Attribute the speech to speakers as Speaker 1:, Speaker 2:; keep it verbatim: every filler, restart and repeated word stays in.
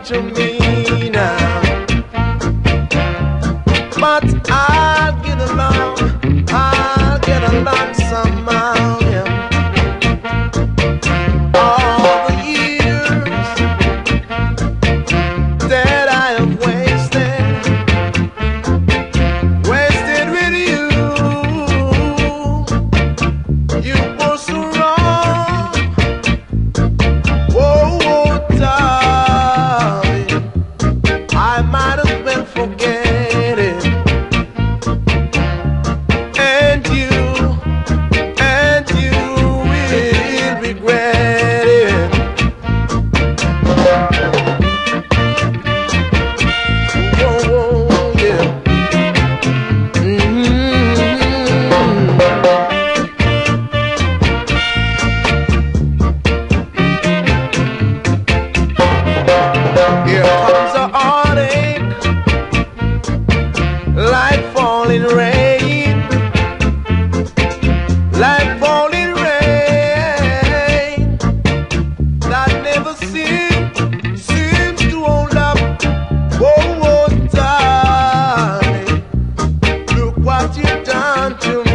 Speaker 1: what you mean now. But I'll get along, I'll get along somehow, yeah. All the years that I have wasted, wasted with you. You were so wrong. Whoa, whoa, darling, I might as well forget it. And you, and you will regret it. Whoa, whoa, yeah. Mm-hmm. Here comes a heartache, like falling rain, like falling rain, that never seems, seems to hold up. Whoa, whoa, darling, look what you've done to me.